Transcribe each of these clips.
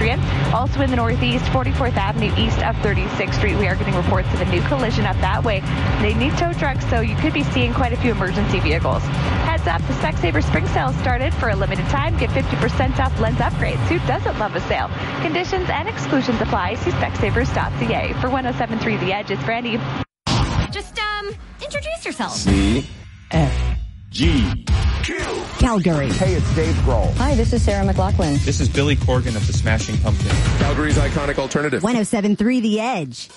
pedestrian. Also in the northeast, 44th Avenue east of 36th Street, we are getting reports of a new collision up that way. They need tow trucks, so you could be seeing quite a few emergency vehicles. Heads up, the Specsavers spring sale started for a limited time. Get 50% off lens upgrades. Who doesn't love a sale? Conditions and exclusions apply. See Specsavers.ca. For 107.3 The Edge, it's Brandy. Just, introduce yourself. C-F-G. Calgary. Hey, it's Dave Grohl. Hi, this is Sarah McLachlan. This is Billy Corgan of the Smashing Pumpkins. Calgary's iconic alternative. 107.3 The Edge.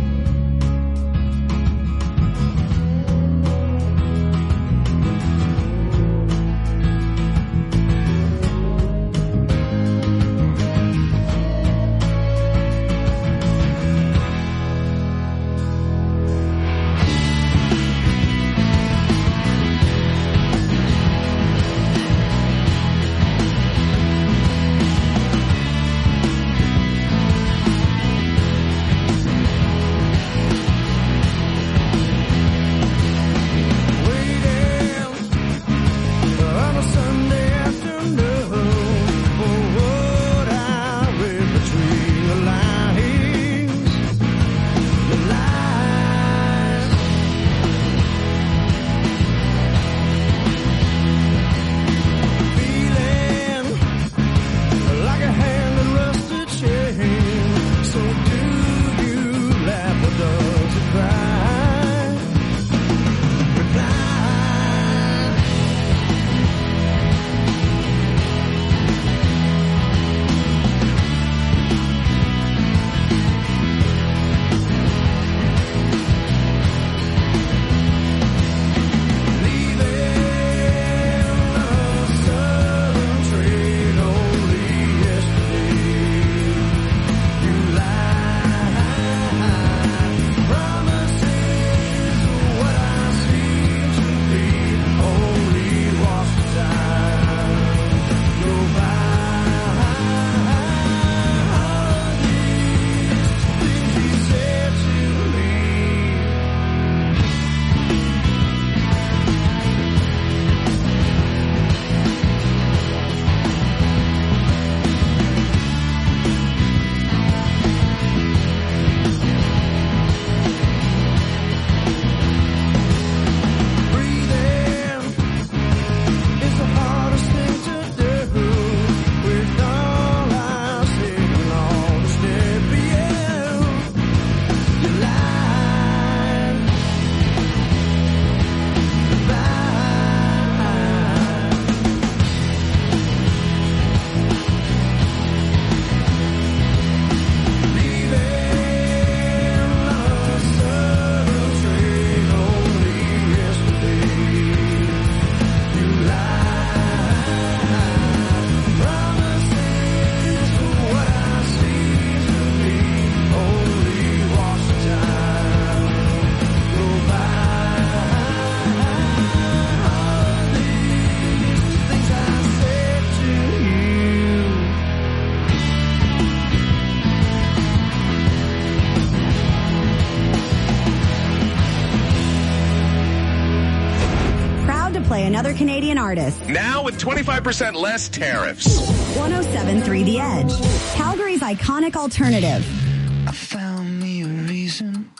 Another Canadian artist. Now with 25% less tariffs. 107.3 The Edge. Calgary's iconic alternative. I found me a reason.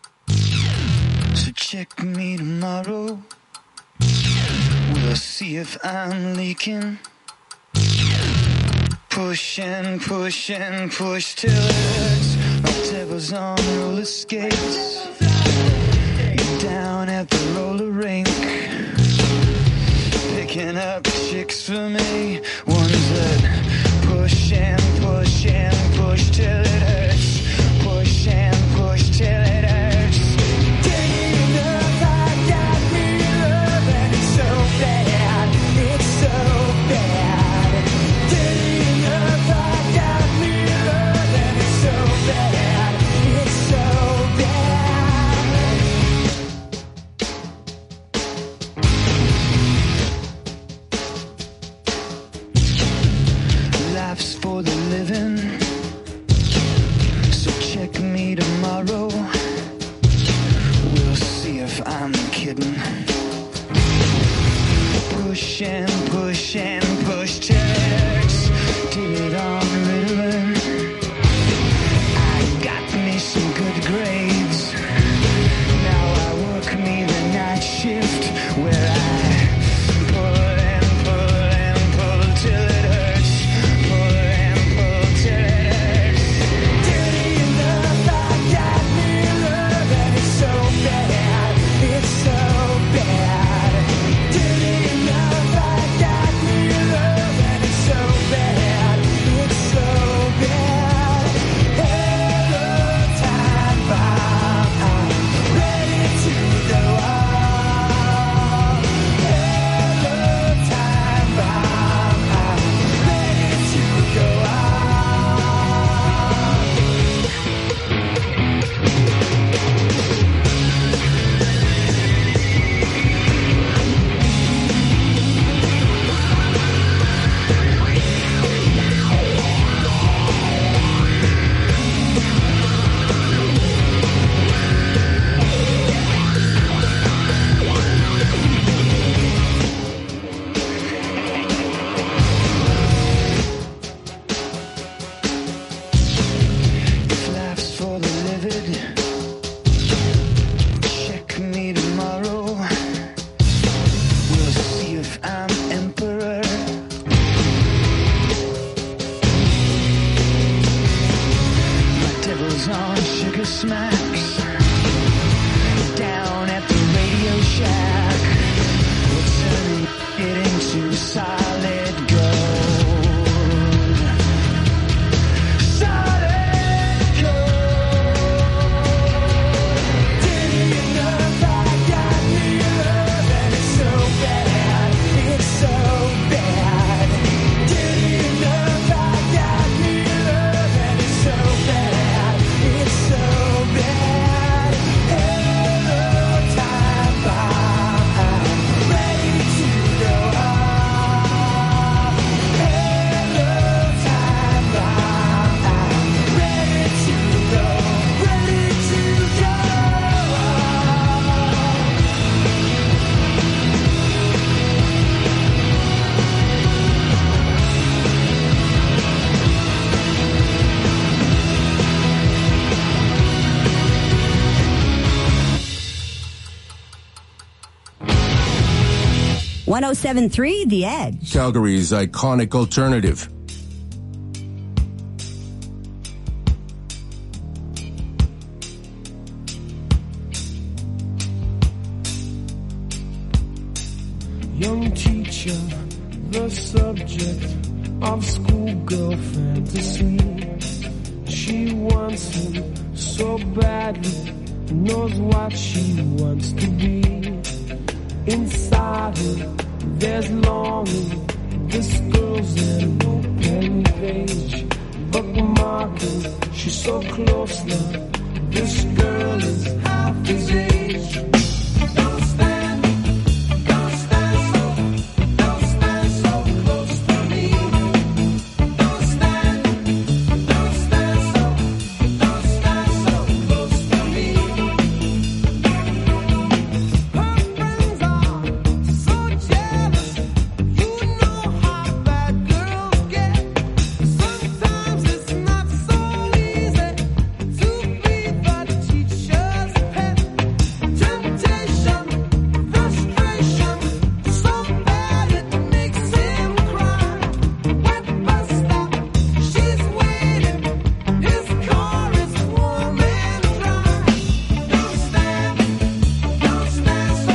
So check me tomorrow. We'll see if I'm leaking. Push and push and push till it hurts. My devil's on roller skates. You're down at the roller rink. Picking up chicks for me, ones that push and push and push till it hurts, push and push till it hurts. Taking up, I got me love and it's so bad, it's so bad. Taking up, I got me love and it's so bad, it's so life's for the living, so check me tomorrow. We'll see if I'm kidding. Push and push and push till it hurts. Did it on Ritalin. vodka smacks down at the Radio Shack. We're turning it into solid gold. Solid gold. Did you know that I got new love and it's so bad? It's so bad. Did you know that I got new love and it's so bad? It's so bad. Hello, time bomb. Ready to go off. Hello, time bomb. Ready to go. Ready to go off. 107.3 The Edge. Calgary's iconic alternative. Young teacher, the subject of schoolgirl fantasy. She wants him so badly, knows what she wants to be. Inside her, there's longing. This girl's an open page, bookmarking. She's so close now. This girl is half his age. Don't stand so close to me. Don't stand so close to me. Her friends are so jealous. You know how bad girls get. Sometimes it's not so easy to be the teacher's pet. Temptation, frustration, so bad it makes him cry. Wet bus stop, she's waiting. His car is warm and dry. Don't stand so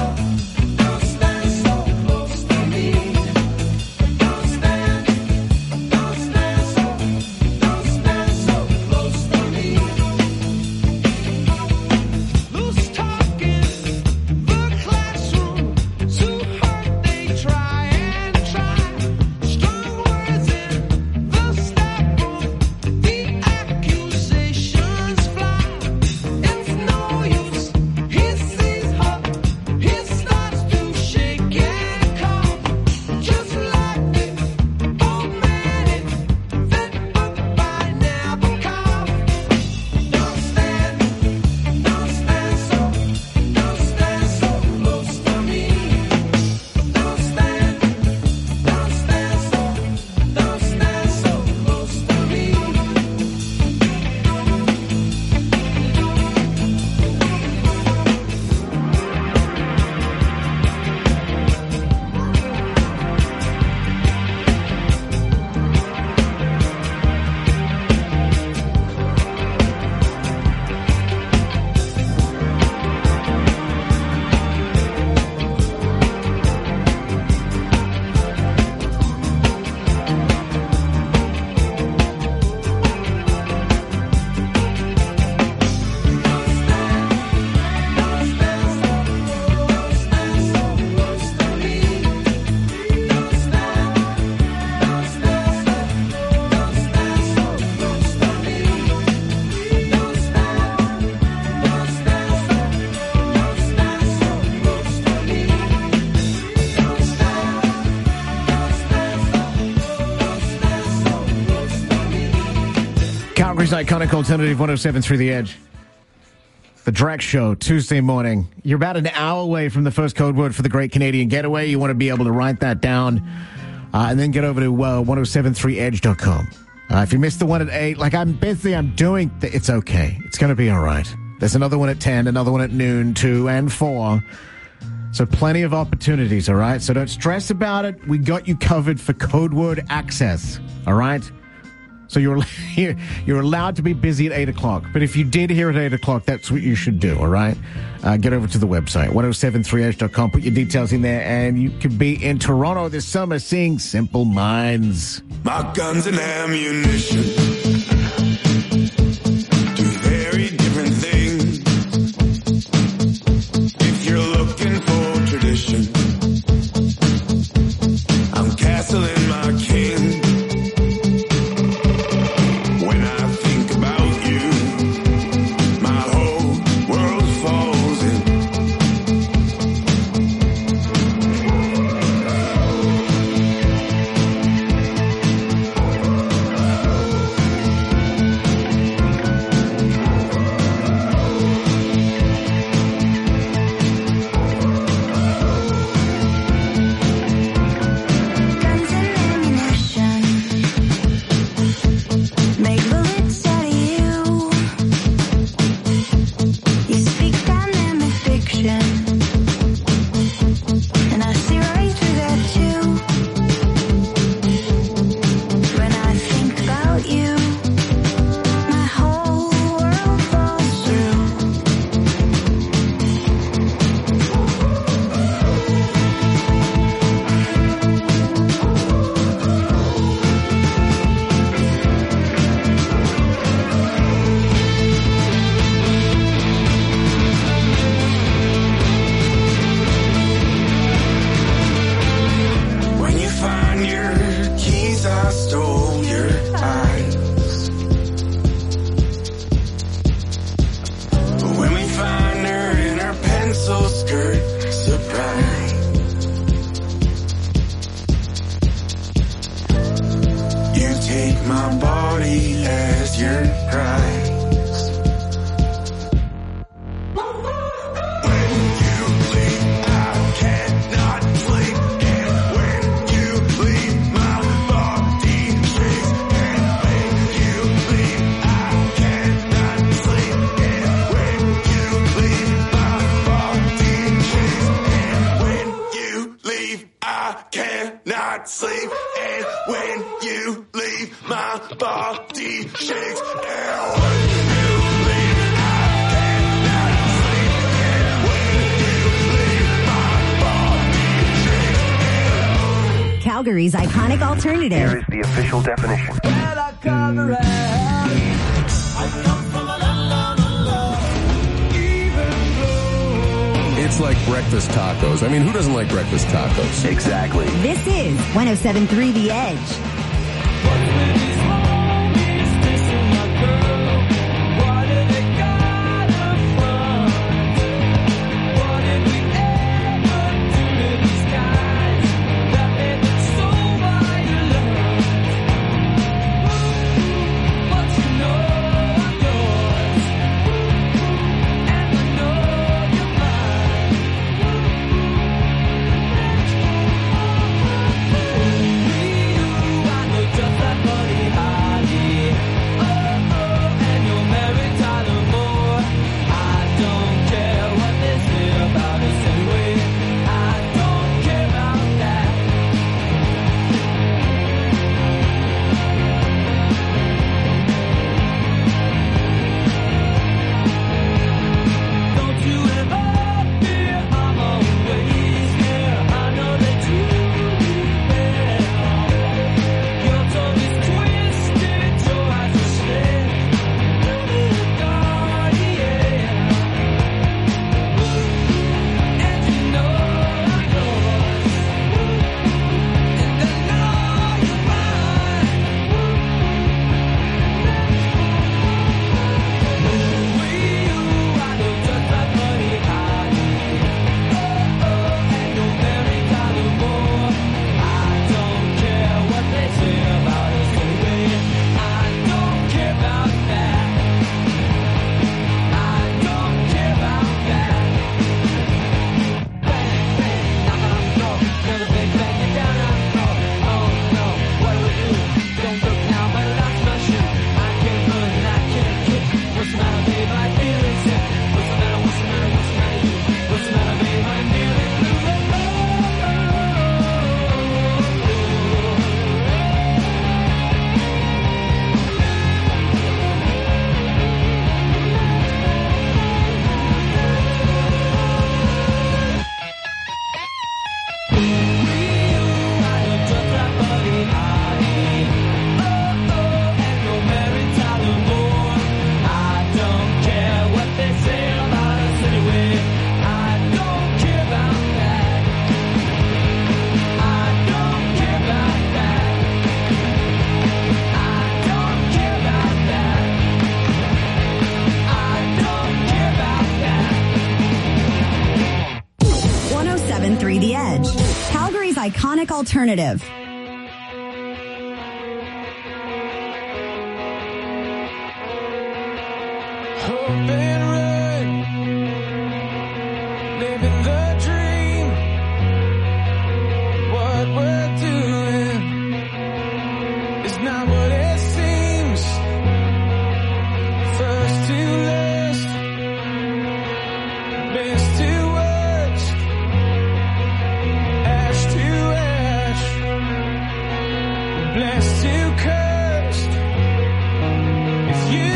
close to me. Don't stand so close to me. Loose talking, the classroom, too hurt they try and try. Strong words in the staff room, the accusations fly. It's no use, he sees her, he starts to shake and cough. Just like the old man in that book by Nabokov. Don't stand so close to me. Don't stand so close to me. Calgary's iconic alternative 107.3 The Edge. The Drax Show, Tuesday morning. You're about an hour away from the first code word for the Great Canadian Getaway. You want to be able to write that down and then get over to 1073edge.com. If you missed the one at 8, I'm doing, it's okay. It's going to be all right. There's another one at 10, another one at noon, 2 and 4. So plenty of opportunities, all right? So don't stress about it. We got you covered for code word access, all right? So you're allowed to be busy at 8 o'clock. But if you did hear at 8 o'clock, that's what you should do, all right? Get over to the website, 1073edge.com. Put your details in there, and you could be in Toronto this summer seeing Simple Minds. My guns and ammunition do very different things. If you're looking for tradition, I'm castling my king. When I think about you, my whole world falls in. Guns and ammunition make bullets out of you. You speak dynamic fiction, and I see right through that too. When I think about you, my whole world falls through. When you find your keys, I stole your eyes. But when we find her in her pencil skirt, surprise. You take my body as your prize. When you leave, I cannot sleep. And when you leave, my body shakes. And when you leave, I cannot sleep. And when you leave, my body shakes. And when you leave, I cannot sleep. And when you leave, my body shakes. And when you leave, I cannot sleep. And when you leave, my body shakes. Calgary's iconic alternative. Here is the official definition. It's like breakfast tacos. I mean, who doesn't like breakfast tacos? Exactly. This is 107.3 The Edge. Just that money iconic alternative. Hope and run, living the dream. What we're doing is not what it seems. First to last, best to worst, ash to ash, blessed to cursed. If you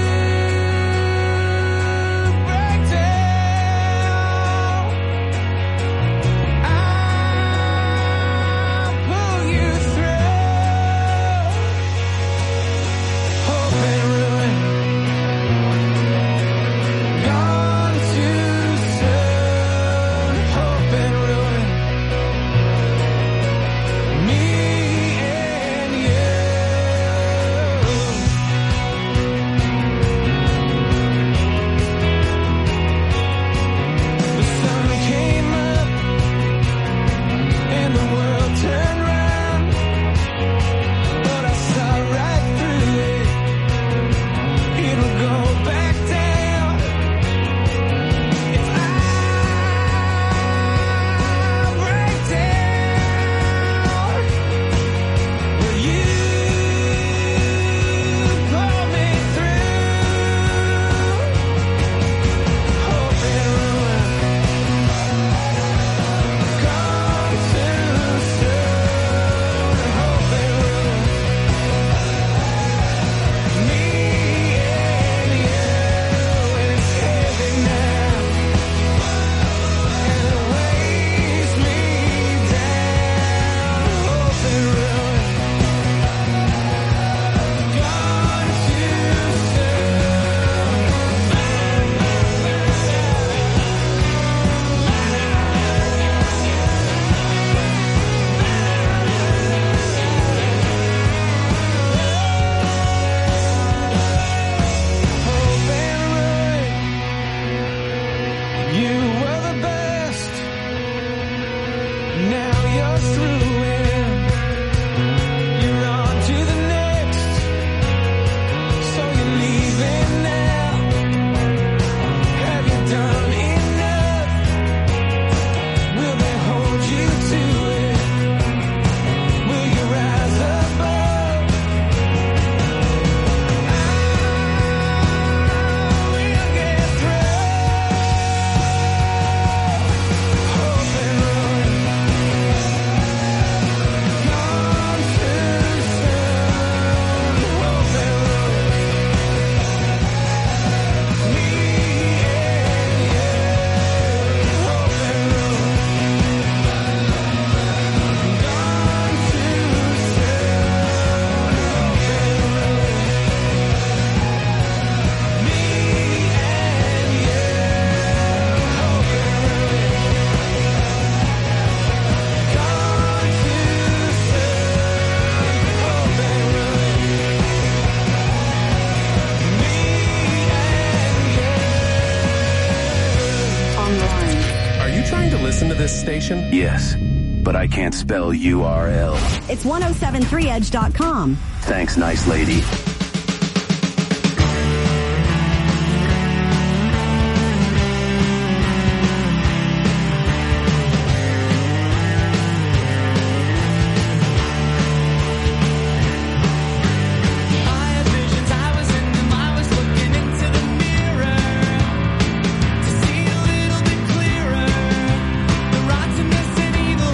listen to this station? Yes, but I can't spell URL. It's 1073edge.com. Thanks, nice lady.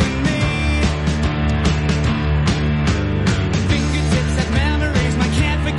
Fingertips have memories, my can't forget.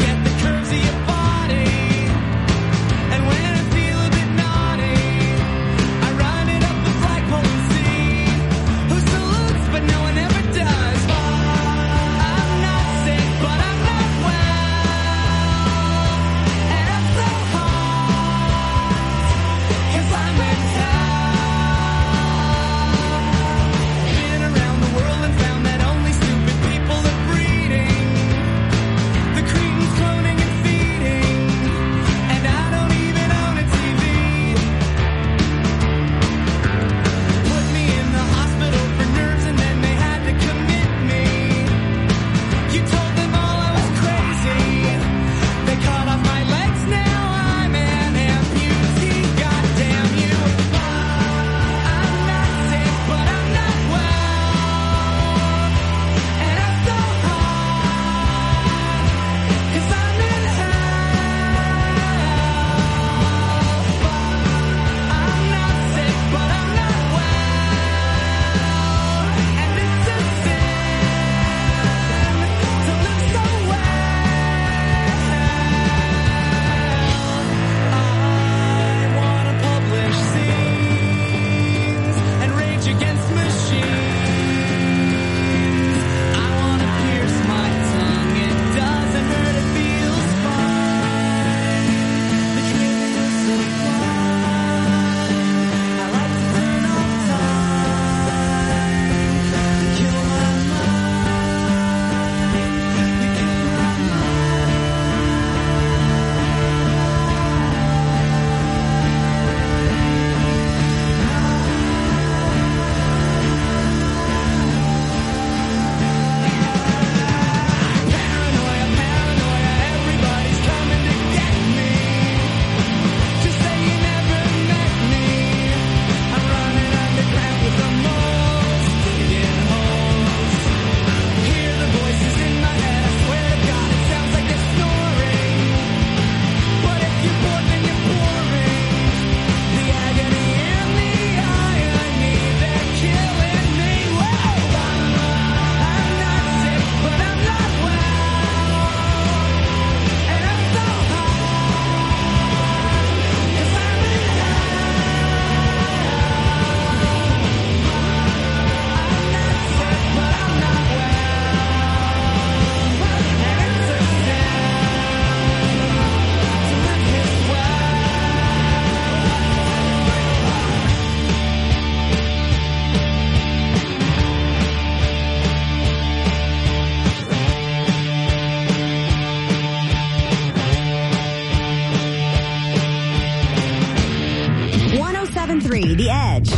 107.3 The Edge.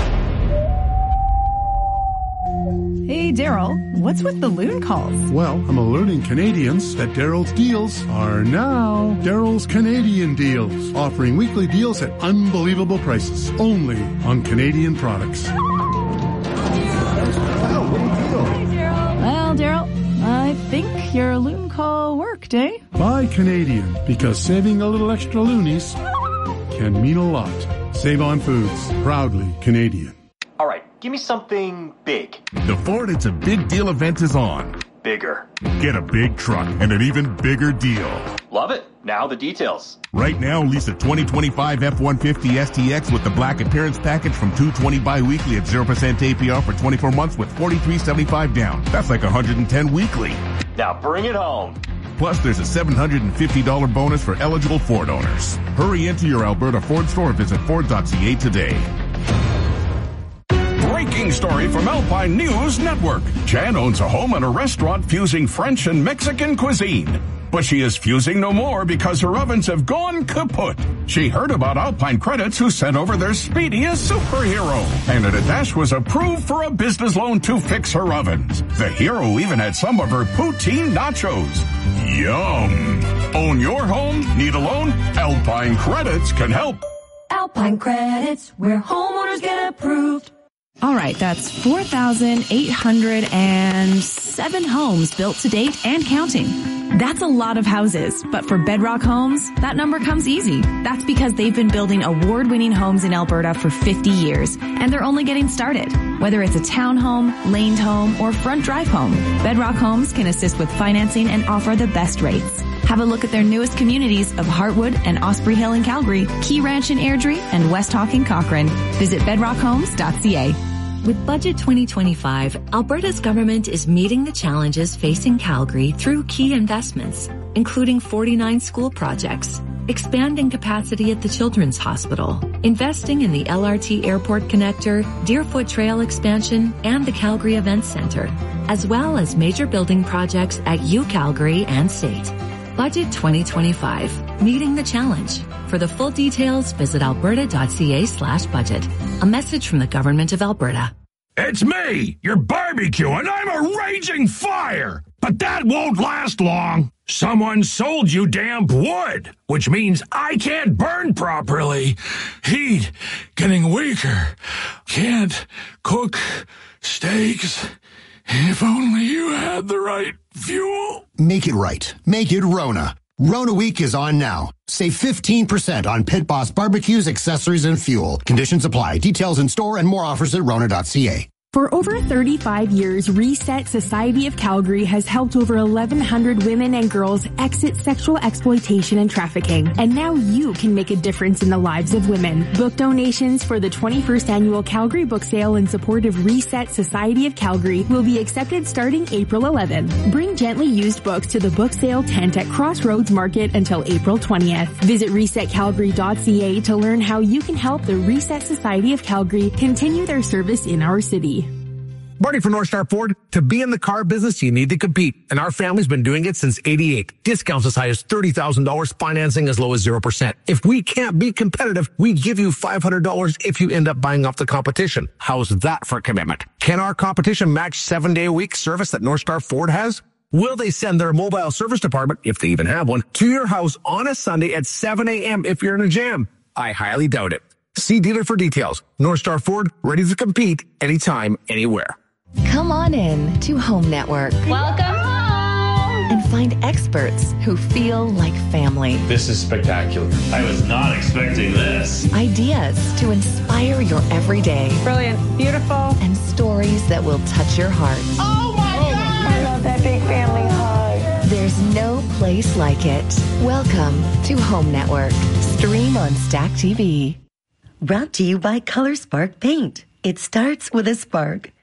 Hey, Daryl, what's with the loon calls? Well, I'm alerting Canadians that Daryl's deals are now Daryl's Canadian Deals, offering weekly deals at unbelievable prices, only on Canadian products. Well, Daryl, I think your loon call worked, eh? Buy Canadian, because saving a little extra loonies can mean a lot. Save on Foods, proudly Canadian. All right, give me something big. The Ford It's a Big Deal event is on. Bigger. Get a big truck and an even bigger deal. Love it. Now the details. Right now, lease a 2025 F-150 STX with the Black Appearance Package from $220 bi-weekly at 0% APR for 24 months with $43.75 down. That's like $110 weekly. Now bring it home. Plus, there's a $750 bonus for eligible Ford owners. Hurry into your Alberta Ford store or visit Ford.ca today. Breaking story from Alpine News Network. Jan owns a home and a restaurant fusing French and Mexican cuisine. But she is fusing no more because her ovens have gone kaput. She heard about Alpine Credits, who sent over their speediest superhero. And a Dash was approved for a business loan to fix her ovens. The hero even had some of her poutine nachos. Yum! Own your home? Need a loan? Alpine Credits can help. Alpine Credits, where homeowners get approved. All right, that's 4,807 homes built to date and counting. That's a lot of houses, but for Bedrock Homes, that number comes easy. That's because they've been building award-winning homes in Alberta for 50 years, and they're only getting started. Whether it's a townhome, laned home, or front drive home, Bedrock Homes can assist with financing and offer the best rates. Have a look at their newest communities of Heartwood and Osprey Hill in Calgary, Key Ranch in Airdrie, and West Hawk in Cochrane. Visit bedrockhomes.ca. With Budget 2025, Alberta's government is meeting the challenges facing Calgary through key investments, including 49 school projects, expanding capacity at the Children's Hospital, investing in the LRT Airport Connector, Deerfoot Trail expansion, and the Calgary Events Centre, as well as major building projects at UCalgary and SAIT. Budget 2025, meeting the challenge. For the full details, visit alberta.ca/budget. A message from the Government of Alberta. It's me, your barbecue, and I'm a raging fire. But that won't last long. Someone sold you damp wood, which means I can't burn properly. Heat getting weaker. Can't cook steaks. If only you had the right fuel. Make it right. Make it Rona. Rona Week is on now. Save 15% on Pit Boss barbecues, accessories, and fuel. Conditions apply. Details in store and more offers at Rona.ca. For over 35 years, Reset Society of Calgary has helped over 1,100 women and girls exit sexual exploitation and trafficking. And now you can make a difference in the lives of women. Book donations for the 21st annual Calgary Book Sale in support of Reset Society of Calgary will be accepted starting April 11. Bring gently used books to the book sale tent at Crossroads Market until April 20th. Visit resetcalgary.ca to learn how you can help the Reset Society of Calgary continue their service in our city. Barney for North Star Ford. To be in the car business, you need to compete. And our family's been doing it since '88. Discounts as high as $30,000, financing as low as 0%. If we can't be competitive, we give you $500 if you end up buying off the competition. How's that for commitment? Can our competition match 7-day-a-week service that North Star Ford has? Will they send their mobile service department, if they even have one, to your house on a Sunday at 7 a.m. if you're in a jam? I highly doubt it. See dealer for details. North Star Ford, ready to compete anytime, anywhere. Come on in to Home Network. Welcome home! And find experts who feel like family. This is spectacular. I was not expecting this. Ideas to inspire your everyday. Brilliant. Beautiful. And stories that will touch your heart. Oh my God! I love that big family hug. There's no place like it. Welcome to Home Network. Stream on Stack TV. Brought to you by Color Spark Paint. It starts with a spark.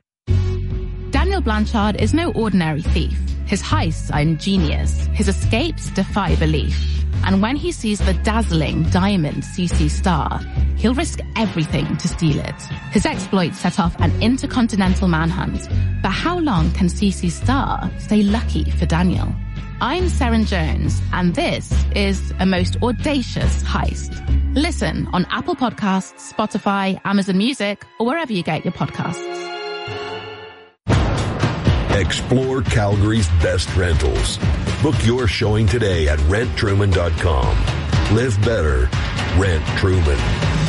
Daniel Blanchard is no ordinary thief. His heists are ingenious. His escapes defy belief. And when he sees the dazzling diamond CC Star, he'll risk everything to steal it. His exploits set off an intercontinental manhunt. But how long can CC Star stay lucky for Daniel? I'm Seren Jones, and this is a most audacious heist. Listen on Apple Podcasts, Spotify, Amazon Music, or wherever you get your podcasts. Explore Calgary's best rentals. Book your showing today at renttruman.com. Live better. Rent Truman.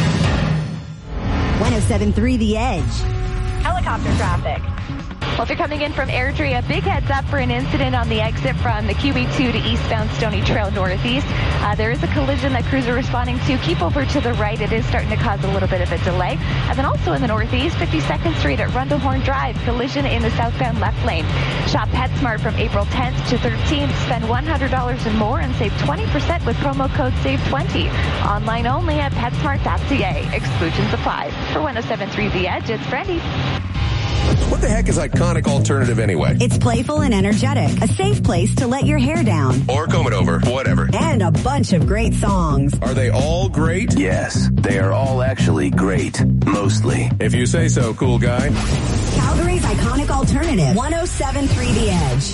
107.3 The Edge. Helicopter traffic. Well, if you're coming in from Airdrie, a big heads up for an incident on the exit from the QE2 to eastbound Stony Trail Northeast. There is a collision that crews are responding to. Keep over to the right. It is starting to cause a little bit of a delay. And then also in the Northeast, 52nd Street at Rundlehorn Drive, collision in the southbound left lane. Shop PetSmart from April 10th to 13th. Spend $100 and more and save 20% with promo code SAVE20. Online only at PetSmart.ca. Exclusions apply. For 107.3 The Edge, it's Brandy. What the heck is Iconic Alternative anyway? It's playful and energetic. A safe place to let your hair down. Or comb it over. Whatever. And a bunch of great songs. Are they all great? Yes, they are all actually great. Mostly. If you say so, cool guy. Calgary's Iconic Alternative. 107.3 The Edge.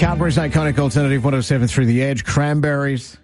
Calgary's iconic alternative 107.3 The Edge, Cranberries.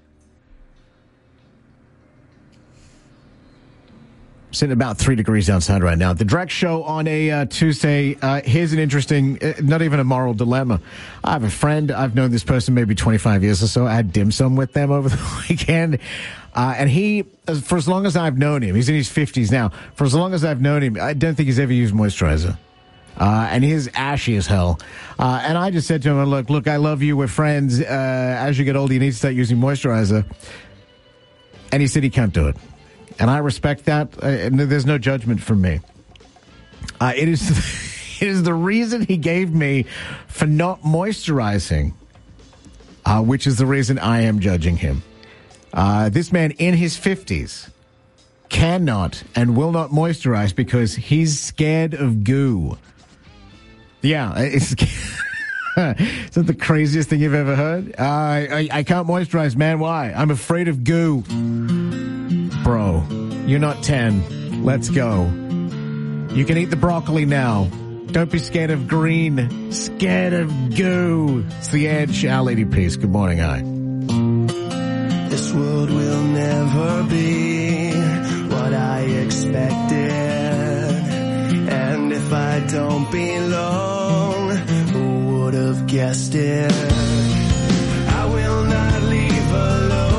Sitting about 3 degrees outside right now. The Drex Show on a Tuesday. Here's an interesting, not even a moral dilemma. I have a friend. I've known this person maybe 25 years or so. I had dim sum with them over the weekend. And he, for as long as I've known him, he's in his 50s now. For as long as I've known him, I don't think he's ever used moisturizer. And he's ashy as hell. And I just said to him, look, I love you. We're friends. As you get older, you need to start using moisturizer. And he said he can't do it. And I respect that. There's no judgment from me. It is the reason he gave me for not moisturizing, which is the reason I am judging him. This man in his 50s cannot and will not moisturize because he's scared of goo. Yeah, is that the craziest thing you've ever heard? I can't moisturize, man. Why? I'm afraid of goo. Bro, you're not 10. Let's go. You can eat the broccoli now. Don't be scared of green. Scared of goo. It's The Edge. Our Lady Peace. Good morning, hi. This world will never be what I expected. And if I don't belong, who would have guessed it? I will not leave alone.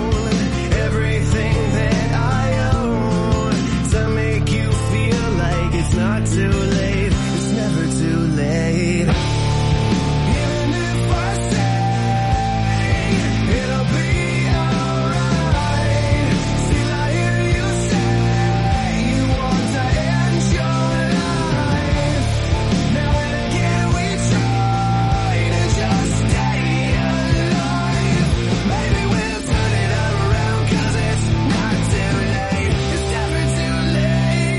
It's not too late, it's never too late. Even if I say it'll be alright, still I hear you say you want to end your life. Now and again we try to just stay alive. Maybe we'll turn it around 'cause it's not too late, it's never too late.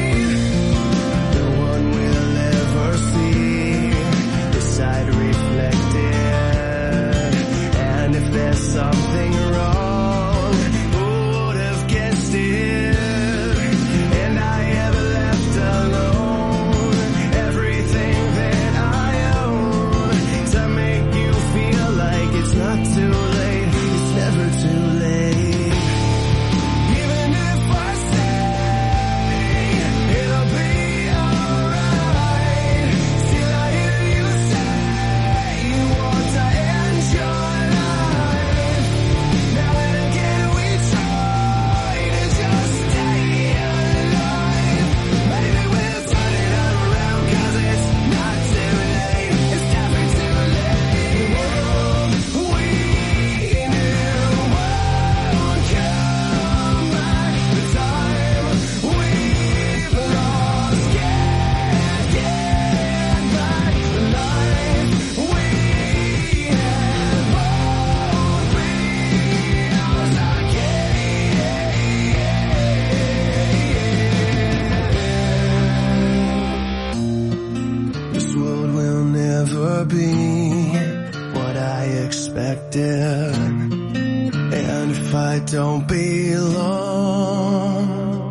Side reflected, and if there's something wrong, who would have guessed it? And I have left alone everything that I own to make you feel like it's not too late, it's never too late. Even if I say it'll be alright, still I hear you say you want to end your life. Now and again we try to just stay alive. Maybe we'll turn it around 'cause it's not too late, it's never too late. The world we knew won't come back. The time we've lost can't get back. The life we had won't be ours again. This world will never be what I expected, and if I don't belong,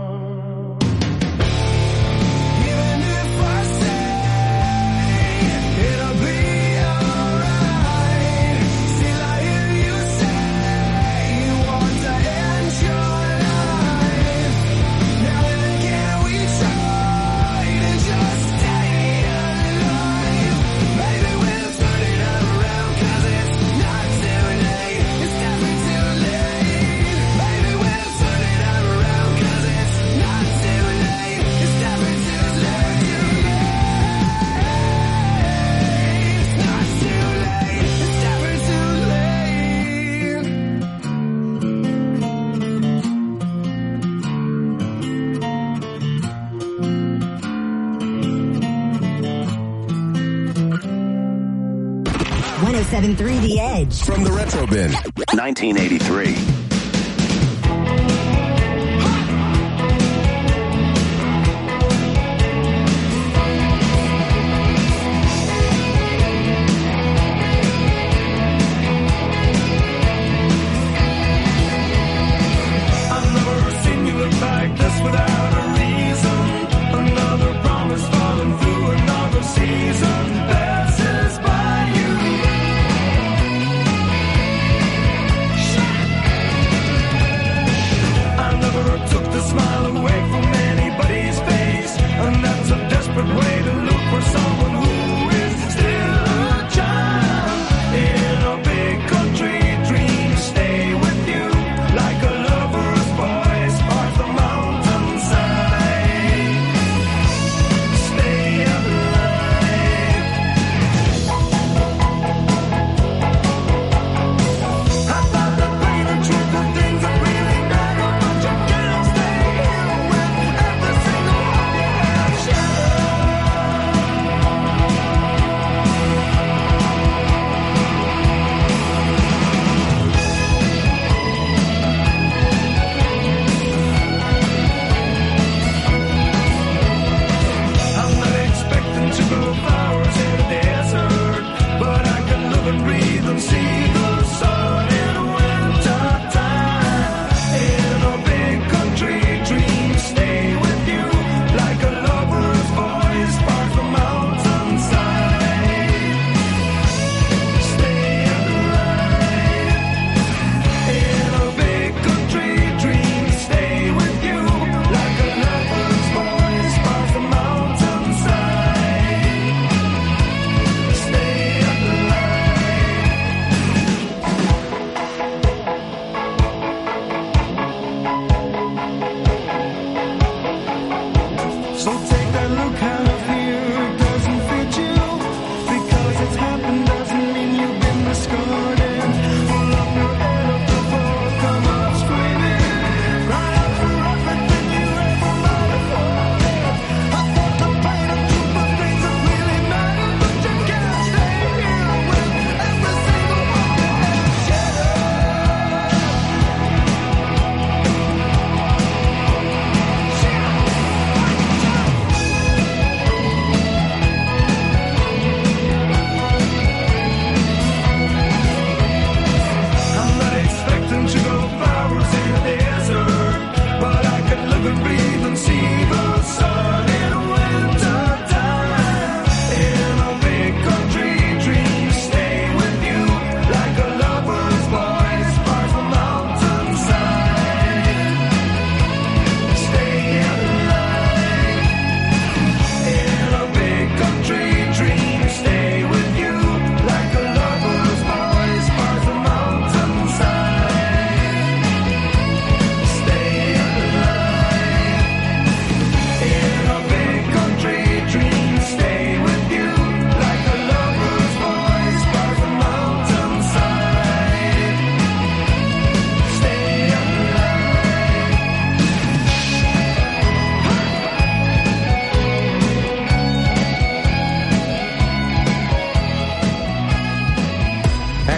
even if I say it'll be alright, still I hear you say you want to end your life. Now and again we try to just stay alive. Maybe we'll turn it around 'cause it's not too late, it's never too late. Maybe we'll turn it around 'cause it's not too late, it's never too late. It's not too late, it's never too late. 107.3 The Edge. From the Retro Bin. 1983. I've never seen you look like this without a reason. Another promise falling through another season passes by you.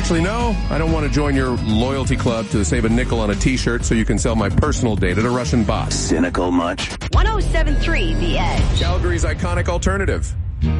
Actually, no. I don't want to join your loyalty club to save a nickel on a T-shirt so you can sell my personal data to Russian bots. Cynical much? 107.3 The Edge. Calgary's iconic alternative.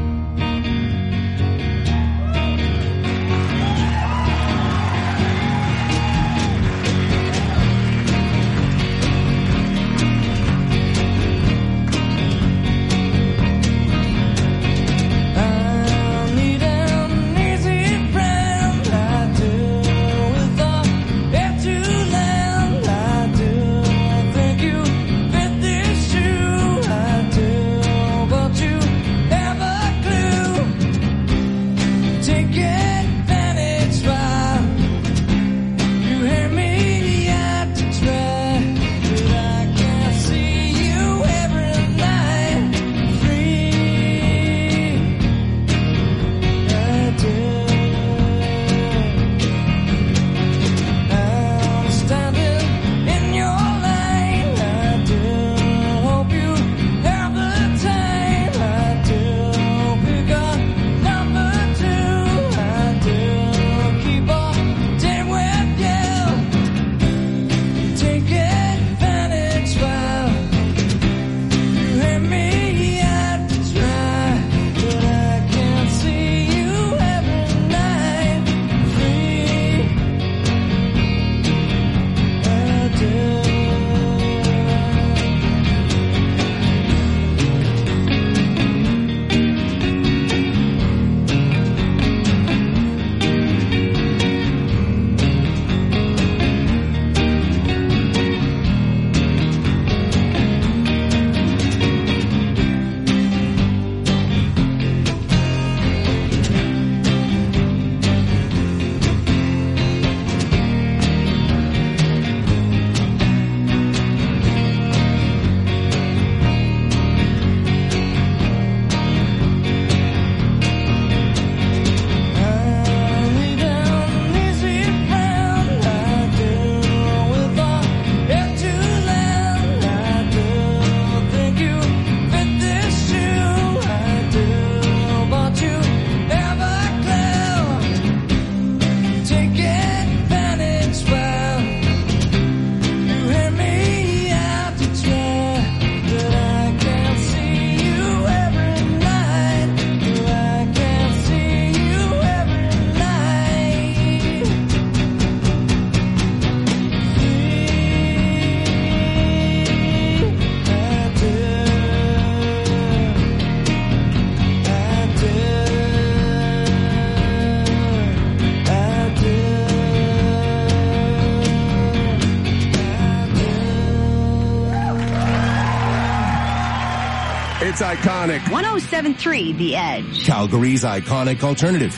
It's iconic. 107.3 The Edge. Calgary's iconic alternative.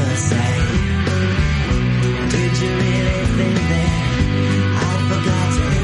Did you really think that I forgot to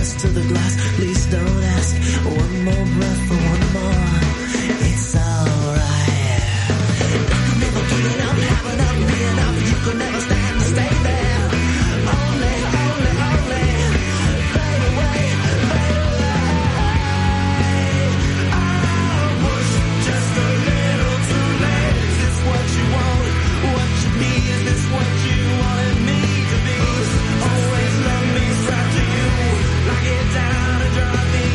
glass to the glass. Please don't ask. One more breath for one more. It's alright. I could never get enough, have enough, be enough. You could never stand to stay there. Only, only, only. Fade away, fade away. Oh, push just a little too late. Is this what you want? What you need? Is this what you wanted me to be? Always love me, strapped to you. Lock it down and drive me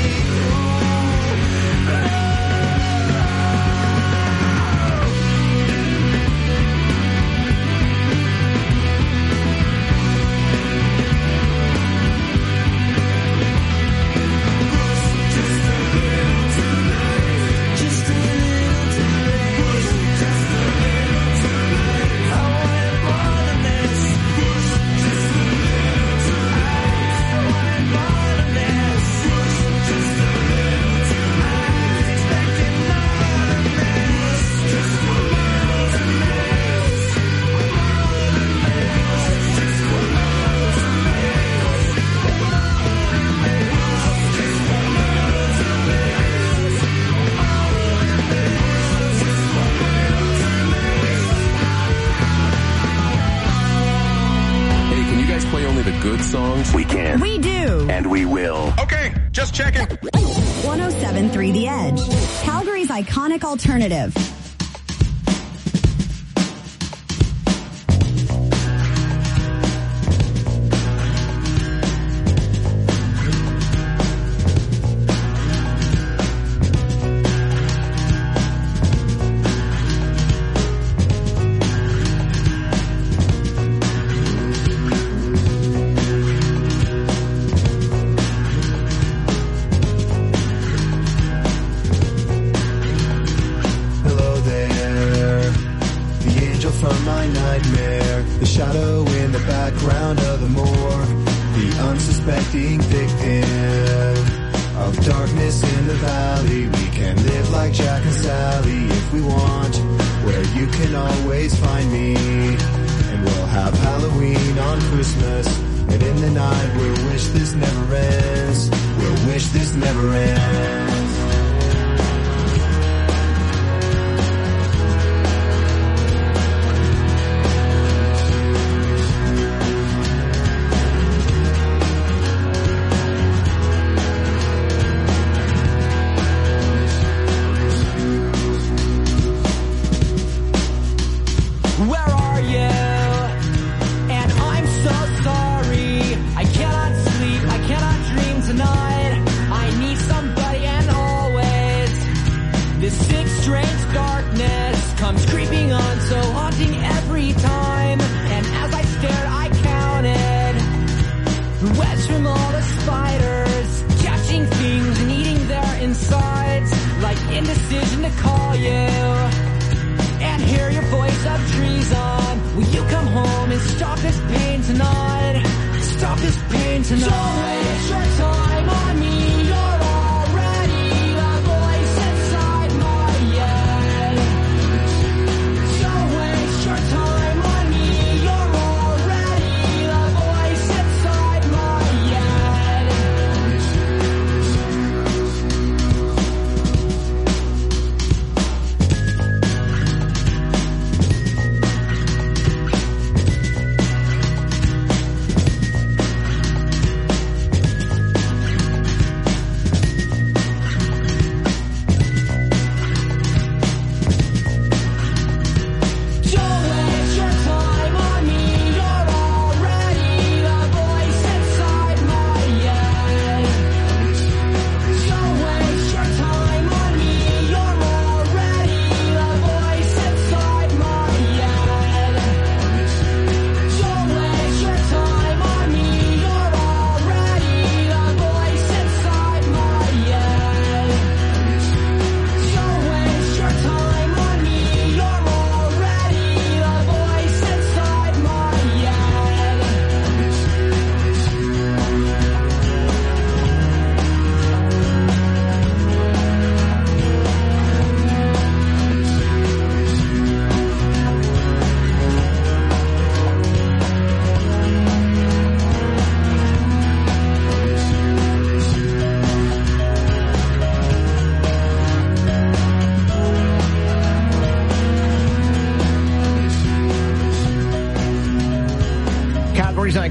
songs? We can. We do. And we will. Okay, just checking. 107.3 The Edge, Calgary's iconic alternative.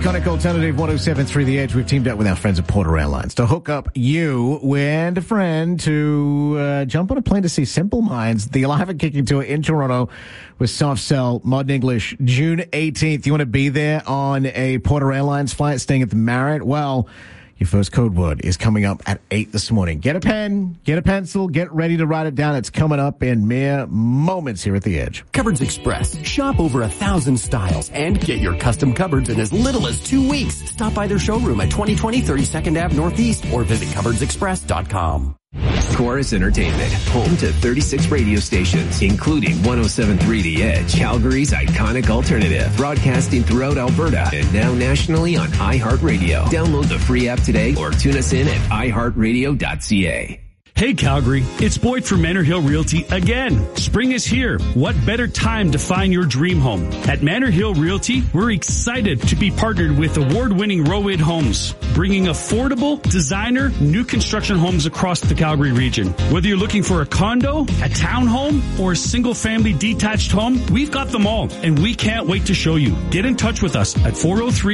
Iconic Alternative 107.3 The Edge. We've teamed up with our friends at Porter Airlines to hook up you and a friend to jump on a plane to see Simple Minds, the Alive and Kicking Tour in Toronto with Soft Cell, Modern English, June 18th. You want to be there on a Porter Airlines flight staying at the Marriott? Well, your first code word is coming up at 8 this morning. Get a pen, get a pencil, get ready to write it down. It's coming up in mere moments here at The Edge. Cupboards Express. Shop over 1,000 styles and get your custom cupboards in as little as 2 weeks. Stop by their showroom at 2020 32nd Ave Northeast or visit cupboardsexpress.com. Chorus Entertainment, home to 36 radio stations, including 107.3 The Edge, Calgary's iconic alternative, broadcasting throughout Alberta and now nationally on iHeartRadio. Download the free app today or tune us in at iHeartRadio.ca. Hey Calgary, it's Boyd from Manor Hill Realty again. Spring is here. What better time to find your dream home? At Manor Hill Realty, we're excited to be partnered with award-winning Roid Homes, bringing affordable, designer, new construction homes across the Calgary region. Whether you're looking for a condo, a townhome, or a single-family detached home, we've got them all, and we can't wait to show you. Get in touch with us at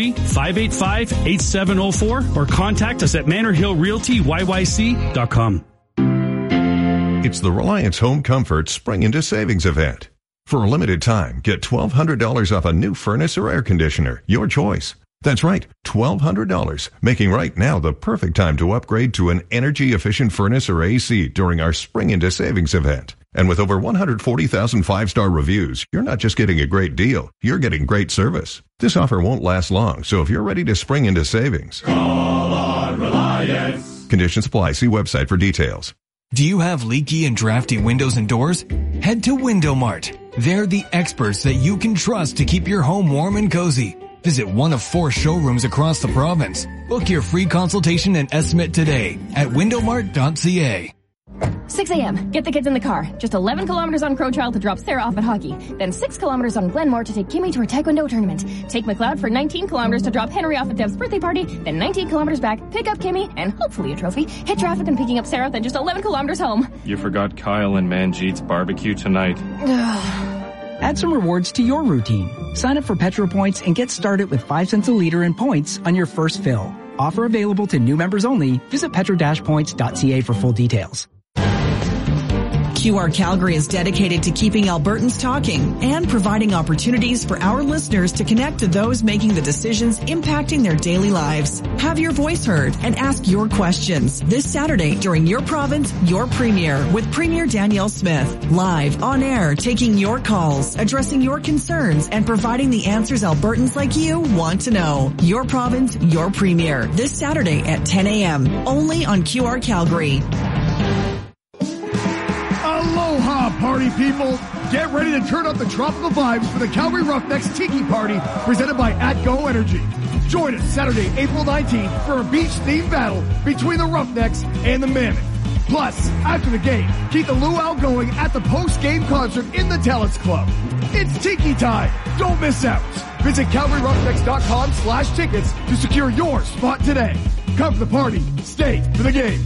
403-585-8704 or contact us at manorhillrealtyyyc.com. It's the Reliance Home Comfort Spring into Savings event. For a limited time, get $1,200 off a new furnace or air conditioner, your choice. That's right, $1,200, making right now the perfect time to upgrade to an energy-efficient furnace or AC during our Spring into Savings event. And with over 140,000 five-star reviews, you're not just getting a great deal, you're getting great service. This offer won't last long, so if you're ready to spring into savings, call on Reliance. Conditions apply. See website for details. Do you have leaky and drafty windows and doors? Head to Window Mart. They're the experts that you can trust to keep your home warm and cozy. Visit one of 4 showrooms across the province. Book your free consultation and estimate today at windowmart.ca. 6 a.m. Get the kids in the car. Just 11 kilometers on Crowchild to drop Sarah off at hockey. Then 6 kilometers on Glenmore to take Kimmy to her Taekwondo tournament. Take McLeod for 19 kilometers to drop Henry off at Deb's birthday party. Then 19 kilometers back, pick up Kimmy, and hopefully a trophy. Hit traffic and picking up Sarah, then just 11 kilometers home. You forgot Kyle and Manjeet's barbecue tonight. Add some rewards to your routine. Sign up for Petro Points and get started with 5 cents a liter in points on your first fill. Offer available to new members only. Visit petro-points.ca for full details. QR Calgary is dedicated to keeping Albertans talking and providing opportunities for our listeners to connect to those making the decisions impacting their daily lives. Have your voice heard and ask your questions this Saturday during Your Province, Your Premier with Premier Danielle Smith. Live, on air, taking your calls, addressing your concerns, and providing the answers Albertans like you want to know. Your Province, Your Premier this Saturday at 10 a.m. only on QR Calgary. Aloha, party people! Get ready to turn up the tropical vibes for the Calgary Roughnecks Tiki Party presented by AtGo Energy. Join us Saturday, April 19th for a beach-themed battle between the Roughnecks and the Mammoth. Plus, after the game, keep the luau going at the post-game concert in the Talents Club. It's Tiki time! Don't miss out! Visit CalgaryRoughnecks.com/tickets to secure your spot today. Come to the party, stay for the game.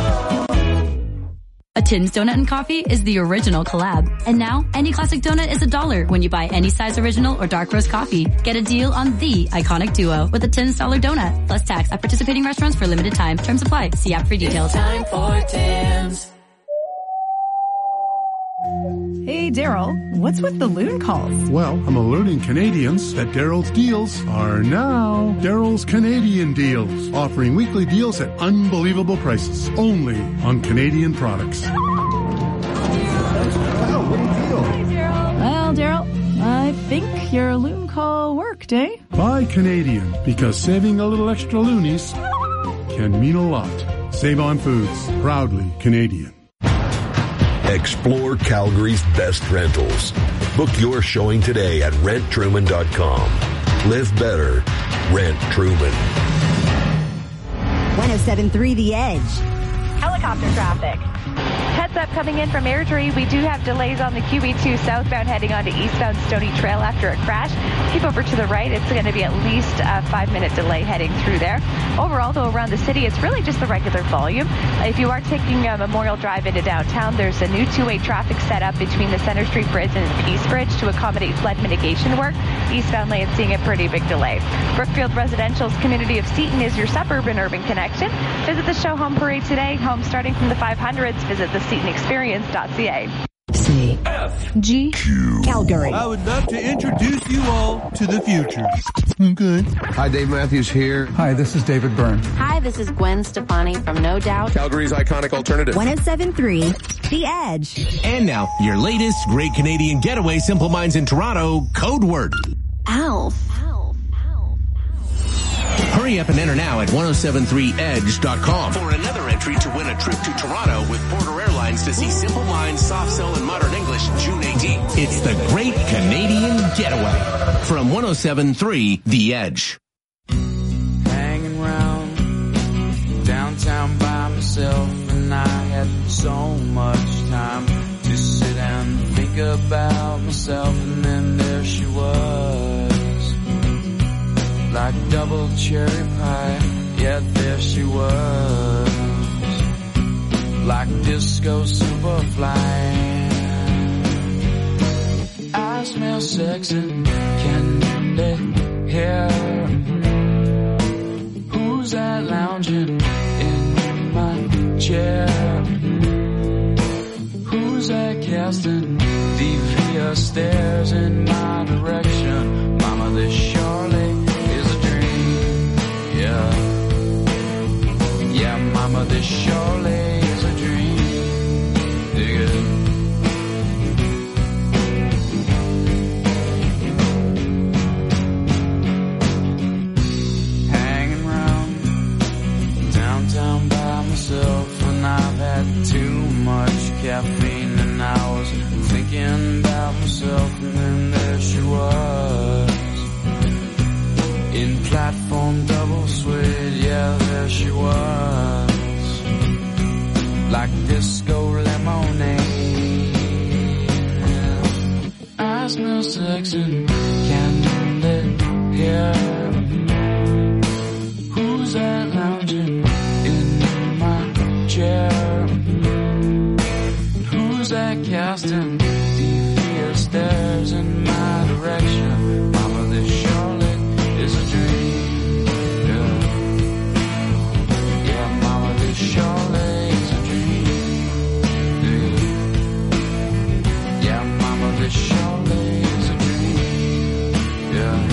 A Tim's Donut and Coffee is the original collab. And now, any classic donut is $1 when you buy any size original or dark roast coffee. Get a deal on the iconic duo with a $10 donut, plus tax at participating restaurants for a limited time. Terms apply. See app for details. Time for Tim's. Hey, Daryl, what's with the loon calls? Well, I'm alerting Canadians that Daryl's deals are now Daryl's Canadian Deals, offering weekly deals at unbelievable prices, only on Canadian products. Well, Daryl, I think your loon call worked, eh? Buy Canadian, because saving a little extra loonies can mean a lot. Save on Foods, proudly Canadian. Explore Calgary's best rentals. Book your showing today at renttruman.com. Live better. Rent Truman. 107.3 The Edge. Helicopter traffic. heads up coming in from Airdrie. We do have delays on the QE2 southbound heading onto eastbound Stony Trail after a crash. Keep over to the right. It's going to be at least a 5-minute delay heading through there. Overall, though, around the city, it's really just the regular volume. If you are taking Memorial Drive into downtown, there's a new two-way traffic set up between the Center Street Bridge and the Peace Bridge to accommodate flood mitigation work. Eastbound lane seeing a pretty big delay. Brookfield Residential's community of Seaton is your suburban urban connection. Visit the show home parade today. Home starting from the 500s. Visit the SeatonExperience.ca. C F G Q Calgary. I would love to introduce you all to the future. Okay. Hi, Dave Matthews here. Hi, this is David Byrne. Hi, this is Gwen Stefani from No Doubt. Calgary's iconic alternative. 107.3 The Edge. And now, your latest great Canadian getaway, Simple Minds in Toronto, code word. Alf. Hurry up and enter now at 1073edge.com for another entry to win a trip to Toronto with Porter Airlines to see Simple Minds, Soft Cell, and Modern English June 18th. It's the Great Canadian Getaway from 1073 The Edge. Hanging round downtown by myself, and I had so much time to sit and think about myself, and then there she was. Like double cherry pie, yeah, there she was. Like disco superfly. I smell sex and candy hair. Who's that lounging in my chair? Who's that casting devious stares in my direction? Mama, this surely yeah, mama, this surely is a dream. Dig it. Hanging around downtown by myself, and I've had too much caffeine, and I was thinking about myself, and then there she was. In platform double suede, yeah, there she was. Like disco lemonade. I smell sex and candlelit hair. Who's that lounging in my chair? Who's that casting devious stares in my direction? Mama, this surely is a dream, yeah. Yeah, mama, this surely is a dream, yeah. Yeah, mama, this surely is a dream, yeah.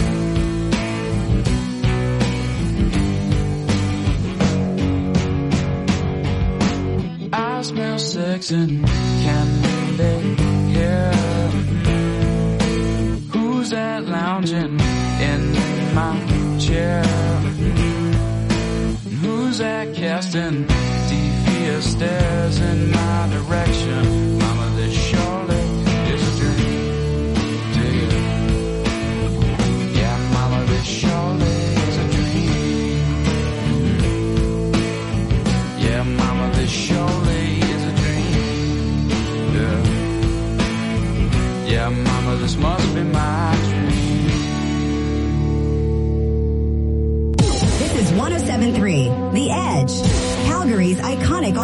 I smell sex and candy hair. Who's that lounging in my chair? Who's that casting devious stares in my direction? Mama, this surely is a dream. Dig it. Yeah, mama, this surely is a dream. Yeah, mama, this surely is a dream. Yeah. Yeah, mama, this must be my dream. This is 107.3 The Edge, Calgary's iconic